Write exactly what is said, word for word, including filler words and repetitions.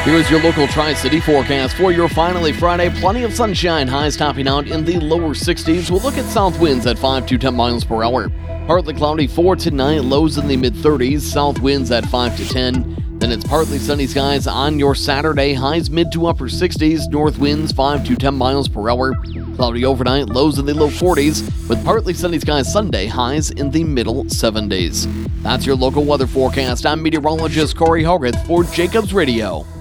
Here's your local Tri-City forecast for your finally Friday. Plenty of sunshine, highs topping out in the lower sixties. We'll look at south winds at five to ten miles per hour. Partly cloudy four tonight, lows in the mid-thirties. South winds at five to ten. Then it's partly sunny skies on your Saturday, highs mid to upper sixties. North winds five to ten miles per hour. Cloudy overnight, lows in the low forties. With partly sunny skies Sunday, highs in the middle seventies. That's your local weather forecast. I'm meteorologist Corey Hogarth for Jacobs Radio.